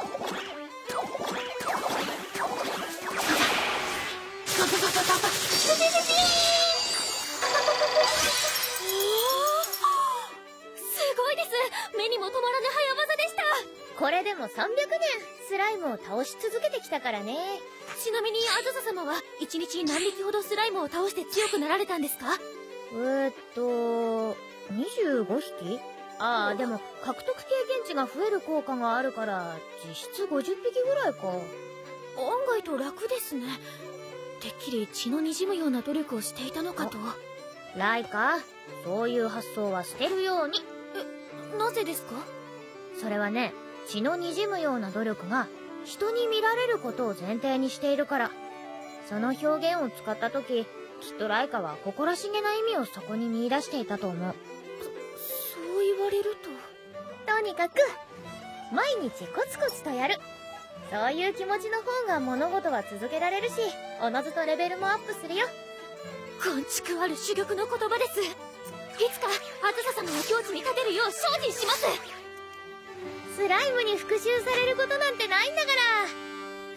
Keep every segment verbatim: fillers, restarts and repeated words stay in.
ごいです。目にも止まらぬ早技でした。 これでもさんびゃくねんスライムを倒し続けてきたからね。 ちなみにあずさ様はいちにち何匹ほどスライムを倒して強くなられたんですか？ えーっとにじゅうごひき？ああ、でも獲得経験値が増える効果があるから実質ごじゅっぴきぐらいか。 案外と楽ですね。てっきり血の滲むような努力をしていたのかと。 ライカ、そういう発想は捨てるように。 え、なぜですか？ それはね、血の滲むような努力が人に見られることを前提にしているから。その表現を使った時、きっとライカは誇らしげな意味をそこに見出していたと思う。 そ、そう言われると。 とにかく毎日コツコツとやる。そういう気持ちの方が物事は続けられるし、おのずとレベルもアップするよ。 眼蓄ある珠玉の言葉です。いつかあずさ様の境地に立てるよう精進します。 スライムに復讐されることなんてないんだから、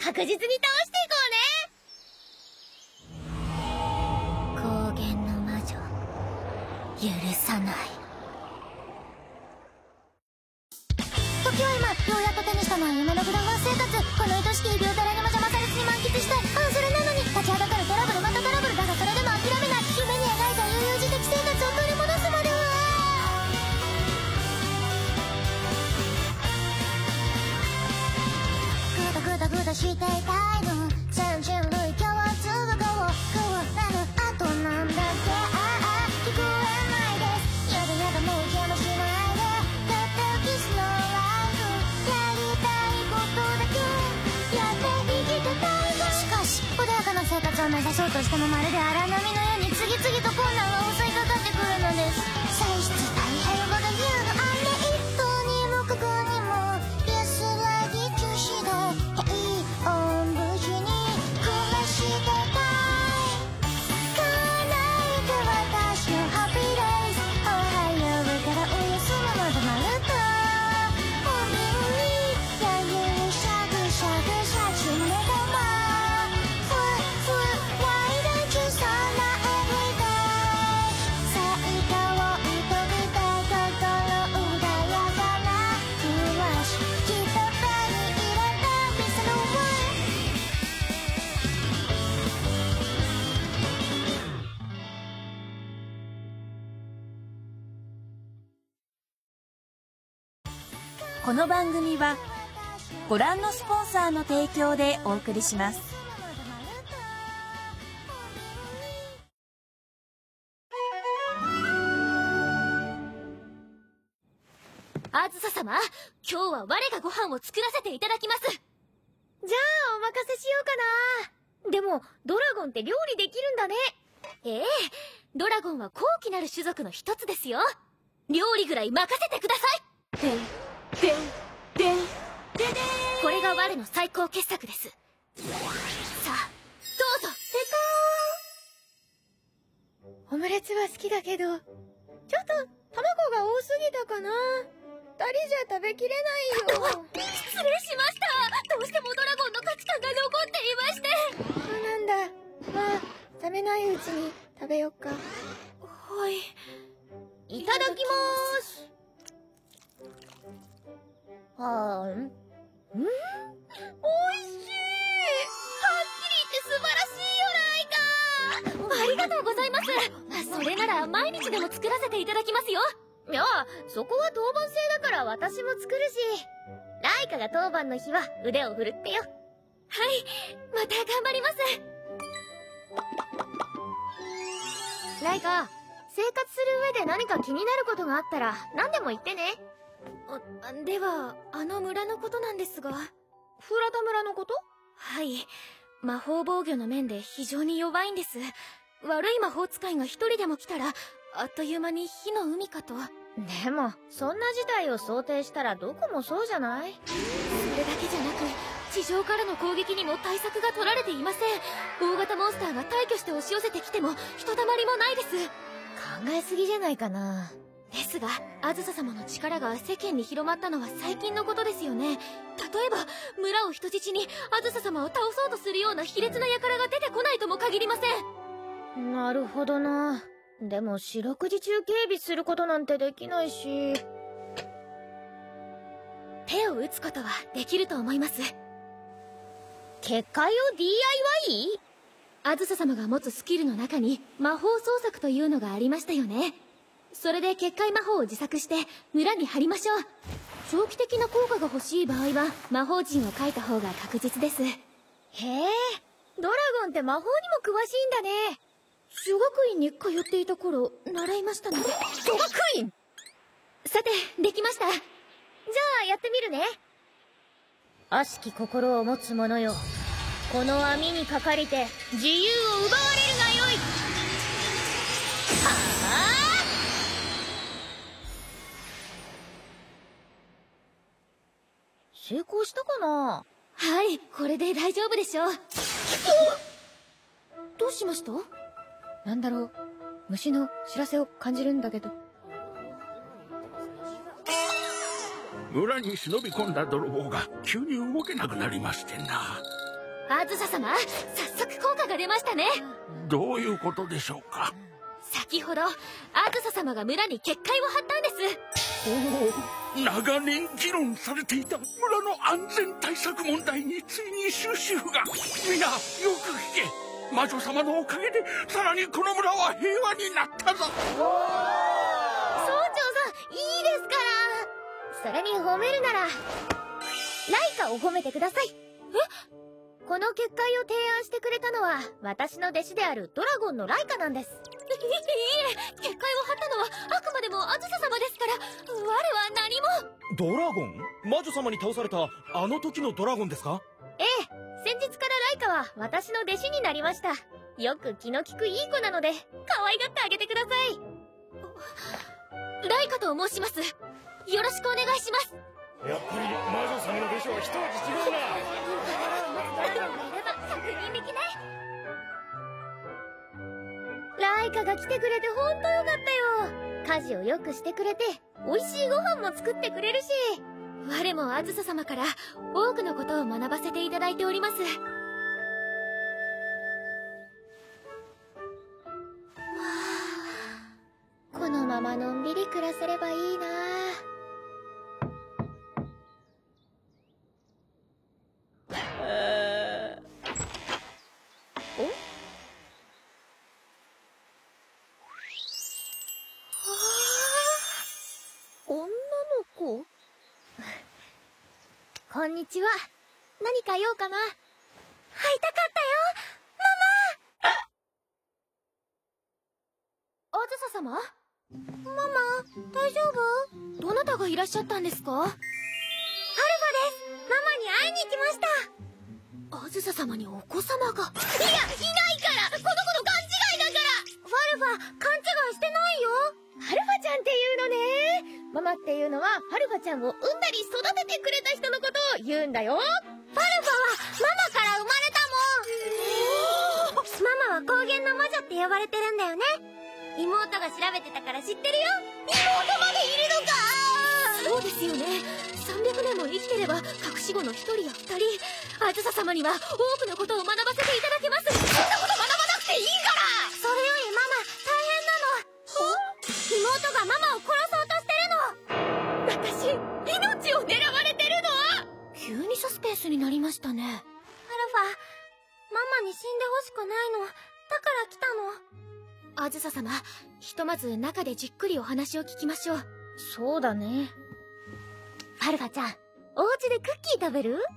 確実に倒していこうね。高原の魔女、許さない。 時は今、ようやっと手にしたのは夢のフラワー生活。この愛しき日々を誰にも邪魔されずに満喫したい。ああ、それなのに立ちはだかるトラブル、またトラブルだが、それでも諦めない。夢に描いた悠々自適生活を取り戻すまでは。グダグダグダしていたいの、全人類共通がこう変わらぬ。あとなんだっけ、ああ聞こえないです。やだやだもう邪魔しないで。たったキスのライフ、やりたいことだけやって生きてたいの。しかし穏やかな生活を目指そうとしても、まるで荒波のように次々と困難が襲いかかってくるのです。歳出大変ほど言うのあれ一頭にもここにも安らぎ中止で平穏無事に暮らしてたい。叶えて私のハッピーデイズ。おはようからおやすみまでまるとおみにやゆるしゃぐしゃぐしゃちめがま Fly fly why don't you sun every day。 最高を飛びたい心穏やかな暮らし、きっと手に入れた Peace and Love。 この番組はご覧のスポンサーの提供でお送りします。 あずさ様、今日は我がご飯を作らせていただきます。 じゃあお任せしようかな。でもドラゴンって料理できるんだね。 ええ、ドラゴンは高貴なる種族の一つですよ。料理ぐらい任せてください。 でんでんでんででこれが我の最高傑作です。さあどうぞ。 オムレツは好きだけど、ちょっと卵が多すぎたかな。二人じゃ食べきれないよ。 失礼しました。どうしてもドラゴンの価値観が残っていまして。 そうなんだ。まあ冷めないうちに食べよっか。 はい、 いただきまーす。はーん、うん、おいしい。はっきり言って素晴らしいよ、ライカ。 ありがとうございます。それなら毎日でも作らせていただきますよ。 いや、そこは当番制だから私も作るし、ライカが当番の日は腕を振るってよ。 はい、また頑張ります。 ライカ、生活する上で何か気になることがあったら何でも言ってね。 あ、では、あの村のことなんですが。 フラタ村のこと？ はい。魔法防御の面で非常に弱いんです。悪い魔法使いが一人でも来たら、あっという間に火の海かと。 でも、そんな事態を想定したらどこもそうじゃない？ それだけじゃなく、地上からの攻撃にも対策が取られていません。大型モンスターが大挙して押し寄せてきても、ひとたまりもないです。 考えすぎじゃないかな。 ですが、あずさ様の力が世間に広まったのは最近のことですよね。 例えば村を人質にあずさ様を倒そうとするような卑劣な輩が出てこないとも限りません。 なるほどな。でも四六時中警備することなんてできないし。 手を打つことはできると思います。 結界を ディーアイワイ？ あずさ様が持つスキルの中に魔法創作というのがありましたよね。それで結界魔法を自作して村に貼りましょう。長期的な効果が欲しい場合は魔法陣を書いた方が確実です。へえ、 ドラゴンって魔法にも詳しいんだね。 女学院に通っていた頃習いましたので。 女学院？ さて、できました。じゃあやってみるね。悪しき心を持つ者よ、この網にかかりて自由を奪われるがよい。はあ、成功したかな？ はい、これで大丈夫でしょう。どうしました？ なんだろう、虫の知らせを感じるんだけど。 村に忍び込んだ泥棒が急に動けなくなりましてな。 あずさ様、早速効果が出ましたね。 どういうことでしょうか？ 先ほどあずさ様が村に結界を張ったんです。 おお、長年議論されていた村の安全対策問題についに終止符が。みんなよく聞け。魔女様のおかげでさらにこの村は平和になったぞ。 村長さん、いいですから。それに褒めるならライカを褒めてください。え？この結界を提案してくれたのは私の弟子であるドラゴンのライカなんです。 いいえ、結界を張ったのはあくまでもあずさ様ですから、我は何も。 ドラゴン？魔女様に倒されたあの時のドラゴンですか？ ええ、先日からライカは私の弟子になりました。よく気の利くいい子なので可愛がってあげてください。 ライカと申します。よろしくお願いします。 やっぱり魔女様の弟子は一味違うな。 ライカが来てくれて本当よかったよ。家事をよくしてくれて美味しいご飯も作ってくれるし、 我もあずさ様から多くのことを学ばせていただいております。 このままのんびり暮らせればいいな。こんにちは。何か用かな？会いたかったよ、 ママ。あずさ様？ ママ、大丈夫？ どなたがいらっしゃったんですか？ アルファです。ママに会いに来ました。 あずさ様にお子様が。いや、いないから！この子の勘違いだから！ アルファ、勘違いしてないよ。アルファちゃんっていうのね。ママっていうのはアルファちゃんを産んだり育ててくれた人のことを言うんだよ。アルファはママから生まれたもん。ママは高原の魔女って呼ばれてるんだよね。妹が調べてたから知ってるよ。妹までいるのか。 そうですよね。さんびゃくねんも生きてれば隠し子の一人や二人、あずさ様には多くのことを学ばせていただけます。そんなこと学ばなくていいから。 それよりママ大変なの。妹がママを殺そうとしてるの。 私、命を狙われてるの？急にサスペンスになりましたね。アルファ、 ママに死んでほしくないの。だから来たの。あずさ様、ひとまず中でじっくりお話を聞きましょう。 そうだね。アルファちゃん、お家でクッキー食べる？うん、アルファ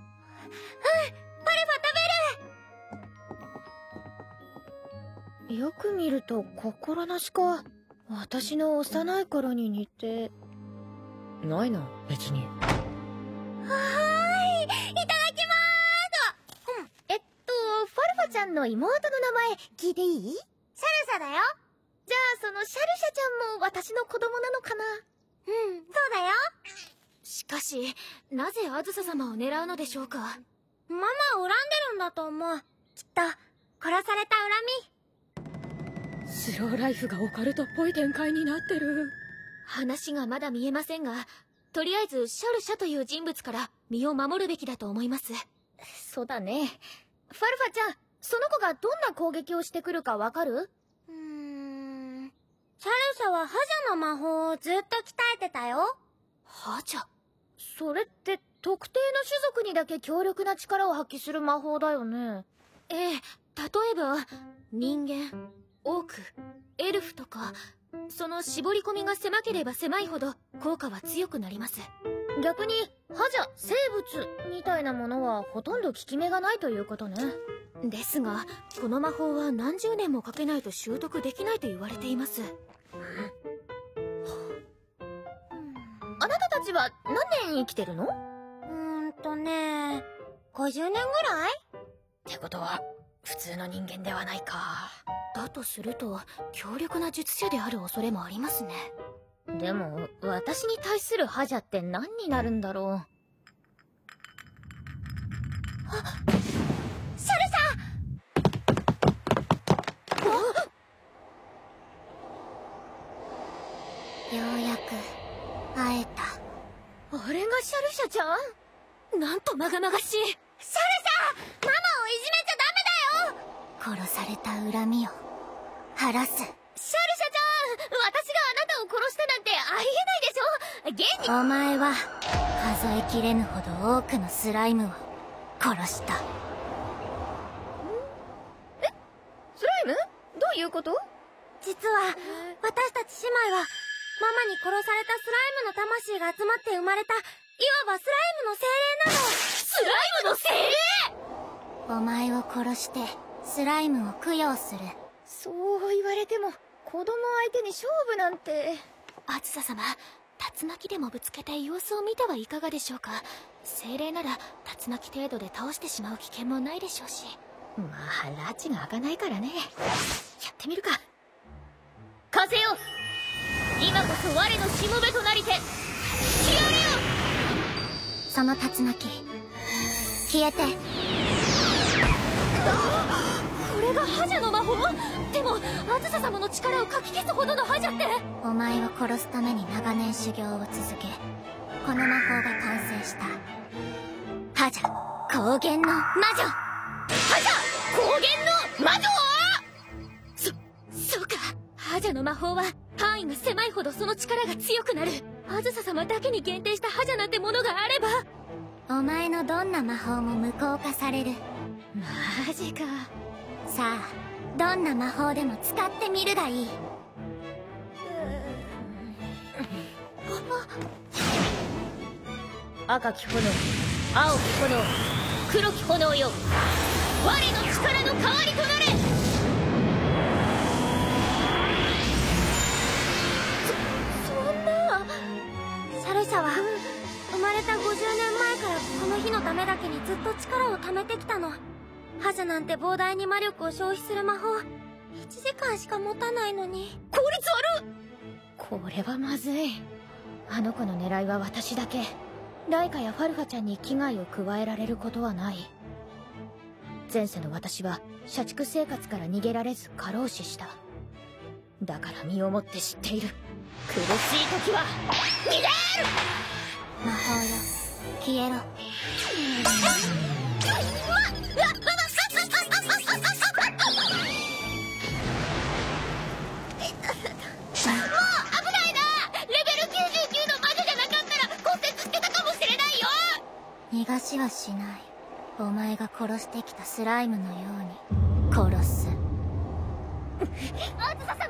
食べる！よく見ると心なしか。私の幼い頃に似てないな、別に。はーい、いただきまーす。うん、えっとファルファちゃんの妹の名前聞いていい？シャルサだよ。じゃあそのシャルシャちゃんも私の子供なのかな？うん、そうだよ。 しかし、なぜあずさ様を狙うのでしょうか？ ママを恨んでるんだと思う。きっと殺された恨み。 スローライフがオカルトっぽい展開になってる。話がまだ見えませんが、とりあえずシャルシャという人物から身を守るべきだと思います。 そうだね。ファルファちゃん、その子がどんな攻撃をしてくるかわかる？ うーん。シャルシャは覇者の魔法をずっと鍛えてたよ。 覇者？ それって特定の種族にだけ強力な力を発揮する魔法だよね。 ええ、例えば人間、オーク、エルフとか、その絞り込みが狭ければ狭いほど効果は強くなります。 逆に覇者、生物みたいなものはほとんど効き目がないということね。 ですがこの魔法は何十年もかけないと習得できないと言われています。 あなたたちは何年生きてるの？ うーんとね、ごじゅうねんぐらい？ ってことは普通の人間ではないか。 だとすると強力な術者である恐れもありますね。 でも私に対する覇者って何になるんだろう。あ、 シャルシャ！ようやく会えた。 あれがシャルシャちゃん？なんとまがまがしい。 シャルシャ！ママをいじめちゃダメだよ！殺された恨みを晴らす。 シャルシャちゃん、私があなたを殺したなんてありえないでしょ。現にお前は数えきれぬほど多くのスライムを殺した。 え？スライム？どういうこと？ 実は私たち姉妹はママに殺されたスライムの魂が集まって生まれた、いわばスライムの精霊なの。 スライムの精霊！ お前を殺してスライムを供養する。 そう言われても子供相手に勝負なんて。 あずさ様、竜巻でもぶつけて様子を見てはいかがでしょうか。精霊なら竜巻程度で倒してしまう危険もないでしょうし。 まあ拉致が開かないからね。やってみるか。風よ、今こそ我のしもべとなりて消えれよ。 その竜巻消えて。 これが覇者の魔法？でもあずさ様の力をかき消すほどの覇者って。 お前を殺すために長年修行を続け、この魔法が完成した覇者高原の魔女。 覇者高原の魔女？そそうか。覇者の魔法は範囲が狭いほどその力が強くなる。あずさ様だけに限定した覇者なんてものがあれば、 お前のどんな魔法も無効化される。 マジか。 さあどんな魔法でも使ってみるがいい。 赤き炎、青き炎、黒き炎よ、我の力の代わりとなれ。 そ、そんな。シャルシャは生まれたごじゅうねんまえからこの日のためだけにずっと力を貯めてきたの。覇者なんて膨大に魔力を消費する魔法いちじかんしか持たないのに効率悪っ。これはまずい。あの子の狙いは私だけ。ライカやファルファちゃんに危害を加えられることはない。前世の私は社畜生活から逃げられず過労死した。だから身をもって知っている。苦しい時は逃げる。 魔法よ消えろ。逃がしはしない。お前が殺してきたスライムのように殺す。 あずさ様、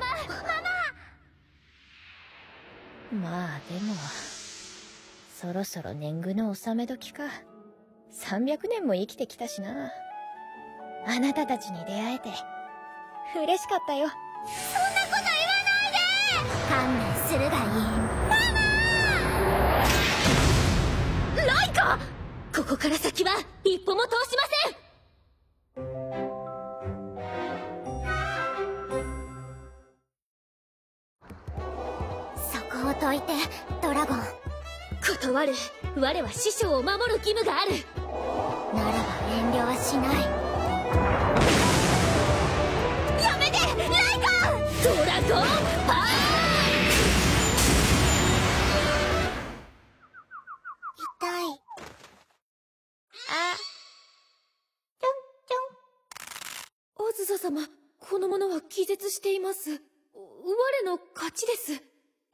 ママ。 まあでもそろそろ年貢の納め時か。さんびゃくねんも生きてきたしな。あなたたちに出会えて嬉しかったよ。 そんなこと言わないで。観念するがいい。 ママ！ライカ！ここから先は一歩も通しません。 そこを解いてドラゴン。 断る。我は師匠を守る義務がある。 ならば遠慮はしない。 やめてライカ！ドラゴンパワー！ 痛い。 ずさ様、この者は気絶しています。我の勝ちです。えー、え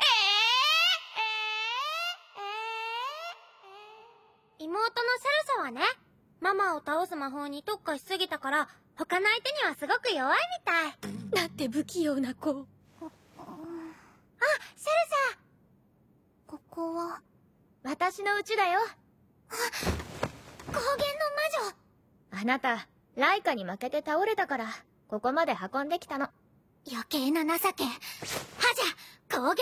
ー、妹のシャルシャはね、ママを倒す魔法に特化しすぎたから他の相手にはすごく弱いみたい。 なんて不器用な子。あ、 シャルシャ、ここは私の家だよ。 あ、高原の魔女。 あなたライカに負けて倒れたからここまで運んできたの。 余計な情け。はじゃ高原の魔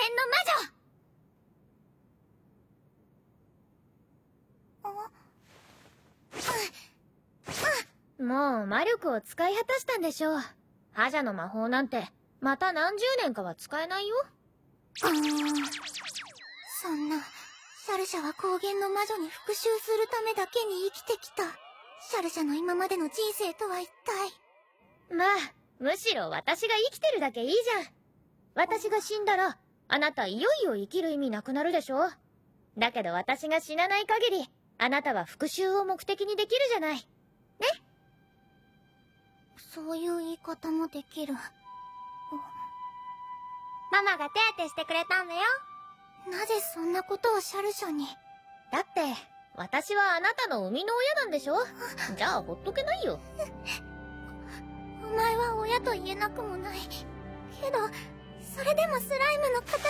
女。もう魔力を使い果たしたんでしょう。覇者の魔法なんてまた何十年かは使えないよ。 うーん、そんな。シャルシャは高原の魔女に復讐するためだけに生きてきた。シャルシャの今までの人生とは一体。 まあむしろ私が生きてるだけいいじゃん。私が死んだらあなたいよいよ生きる意味なくなるでしょ。だけど私が死なない限りあなたは復讐を目的にできるじゃないね。 そういう言い方もできる。ママが手当てしてくれたんだよ。なぜそんなことをシャルシャに。 だって私はあなたの生みの親なんでしょ。じゃあほっとけないよ。 お前は親と言えなくもないけど、それでもスライムの仇で。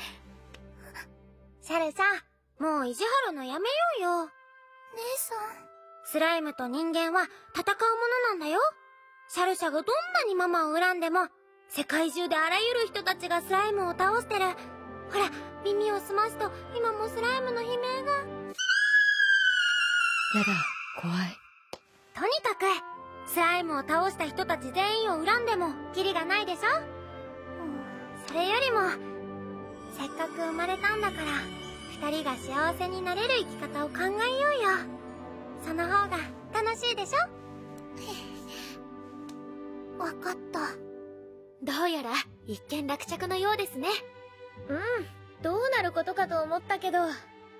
シャルシャ、もう意地張るのやめようよ。姉さん。スライムと人間は戦うものなんだよ。シャルシャがどんなにママを恨んでも、世界中であらゆる人たちがスライムを倒してる。ほら、耳を澄ますと今もスライムの悲鳴が。 やだ、怖い。 とにかくスライムを倒した人たち全員を恨んでもキリがないでしょ。それよりもせっかく生まれたんだから二人が幸せになれる生き方を考えようよ。その方が楽しいでしょ。わかった。 どうやら一見落着のようですね。 うん、どうなることかと思ったけど。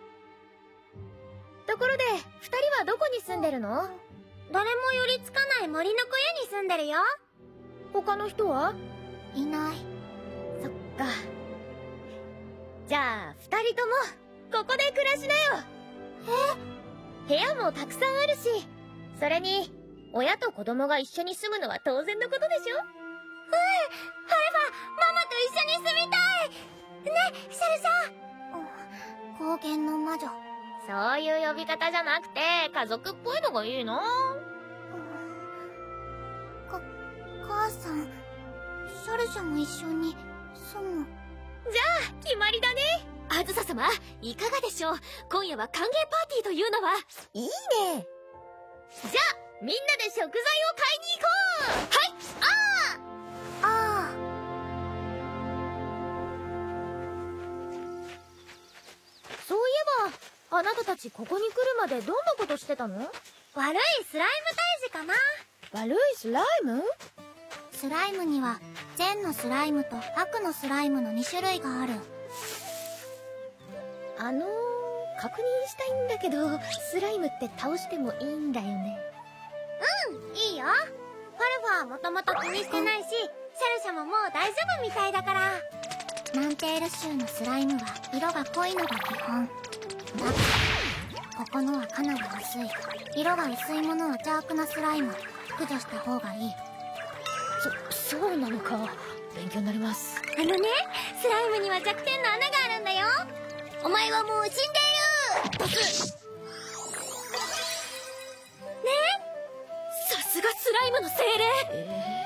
ところで二人はどこに住んでるの？ 誰も寄りつかない森の小屋に住んでるよ。 他の人はいない。 そっか。じゃあ二人ともここで暮らしなよ。え？部屋もたくさんあるし、それに親と子供が一緒に住むのは当然のことでしょ。うん、ハルバ、ママと一緒に住みたいね、シャルシャ。高原の魔女。 そういう呼び方じゃなくて家族っぽいのがいいな。 か、母さん、シャルシャも一緒に住む。 じゃあ決まりだね。 あずさ様、いかがでしょう。今夜は歓迎パーティーというのは。 いいね。じゃあみんなで食材を買いに行こう。はい、あーああ。 そういえばあなたたちここに来るまでどんなことしてたの？ 悪いスライム退治かな。 悪いスライム？ スライムには善のスライムと悪のスライムのに種類がある。 あのー、確認したいんだけど、スライムって倒してもいいんだよね？ うん、いいよ。ファルファはもともと気にしてないし、シャルシャももう大丈夫みたいだから。マンテール州のスライムは色が濃いのが基本だ。ここのはかなり薄い。色が薄いものは邪悪なスライム。駆除した方がいい。 そ、そうなのか。勉強になります。 あのね、スライムには弱点の穴があるんだよ。お前はもう死んでいる。ボス。ね？ さすがスライムの精霊。 えー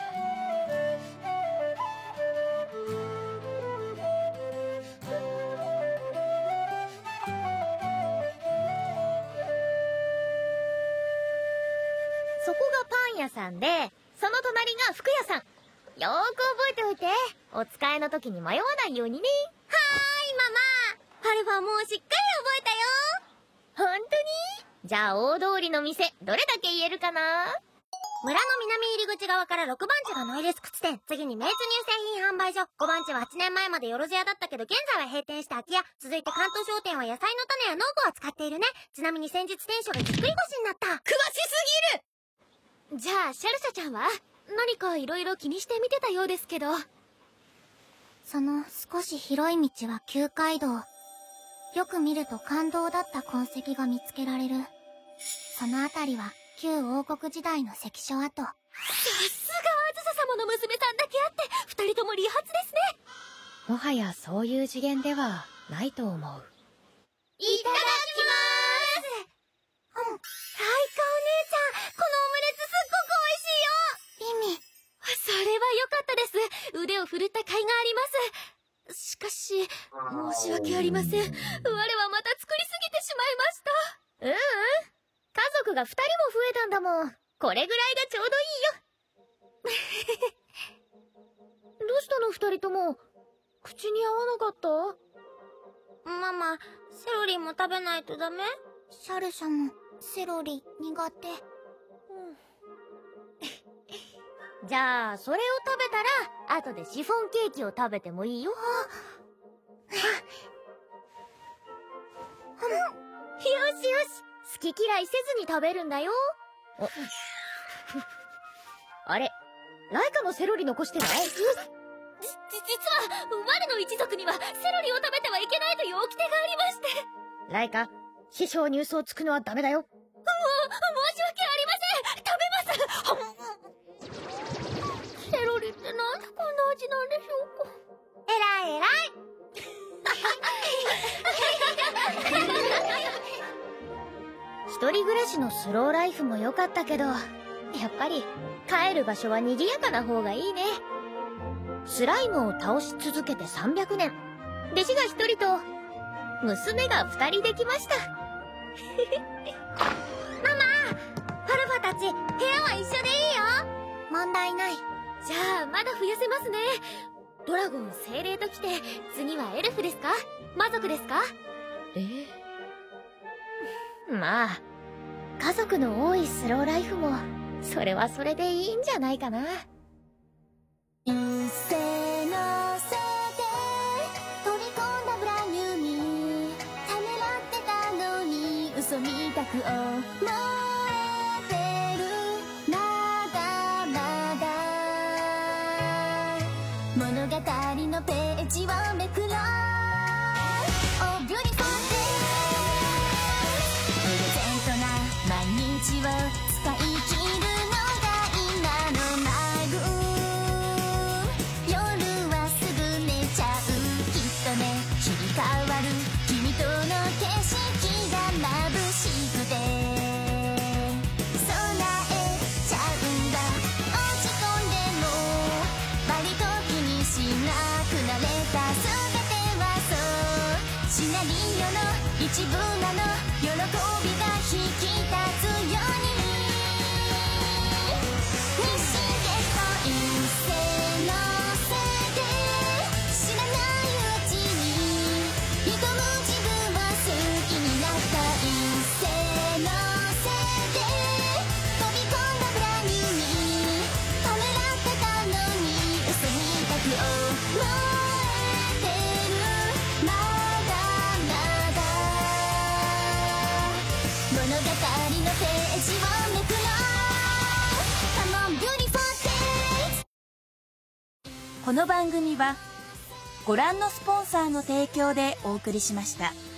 そこがパン屋さんで、その隣が服屋さん。よーく覚えておいて。お使いの時に迷わないようにね。 はーい、ママ。ファルファもうしっかり覚えたよ。 ほんとに？じゃあ大通りの店、どれだけ言えるかな？ 村の南入り口側からろくばん地がノイレス靴店。次に名珠乳製品販売所。ごばん地ははちねんまえまでよろず屋だったけど現在は閉店した空き家。続いて関東商店は野菜の種や農具を扱っているね。ちなみに先日店主がぎっくり腰になった。 詳しすぎる！ じゃあシャルシャちゃんは？ 何かいろいろ気にして見てたようですけど。 その少し広い道は旧街道。よく見ると感動だった痕跡が見つけられる。そのあたりは旧王国時代の関所跡。 さすがあずさ様の娘さんだけあって二人とも利発ですね。 もはやそういう次元ではないと思う。 いただきまーす。 うん。 ライカお姉ちゃん、このオムレツすっごく美味しいよ。 リミ。 それは良かったです。腕を振るった甲斐があります。しかし、申し訳ありません。我はまた作りすぎてしまいました。 ううん。家族が二人も増えたんだもん。これぐらいがちょうどいいよ。どうしたの二人とも。口に合わなかった？ ママ、セロリも食べないとダメ？シャルシャもセロリ苦手。 うん、じゃあそれを食べたら後でシフォンケーキを食べてもいいよ。よしよし、好き嫌いせずに食べるんだよ。あれ、ライカのセロリ残してない？ 実は我の一族にはセロリを食べてはいけないという掟がありまして。 ライカ、師匠に嘘をつくのはダメだよ。もう申し訳ありません。食べます。セロリってなんでこんな味なんでしょうか。 えらいえらい。 一人暮らしのスローライフも良かったけど、やっぱり帰る場所は賑やかな方がいいね。スライムを倒し続けてさんびゃくねん。弟子が一人と娘が二人できました。 ママ、ファルファたち部屋は一緒でいいよ。問題ない。 じゃあまだ増やせますね。ドラゴン、精霊ときて次はエルフですか？魔族ですか？ ええ、まあ家族の多いスローライフもそれはそれでいいんじゃないかな。 一斉のせて取り込んだブランニューにためらってたのに嘘みたく思えてる。まだまだ物語のページをめくろう。 Oh beautiful day プレゼントな毎日を使い切るのが今のマグ。切り替わる君との景色が眩しくて備えちゃうんだ。落ち込んでも割と気にしなくなれた。全てはそうシナリオの一部なの。喜びが引き立つように日進月歩一斉のせいで知らないうちに挑む自分を好きになった。一斉のせいで飛び込んだブランニューにためらってたのに嘘みたく思えてる。まだまだ物語のページをめくろう。 Come on beautiful days。 この番組はご覧のスポンサーの提供でお送りしました。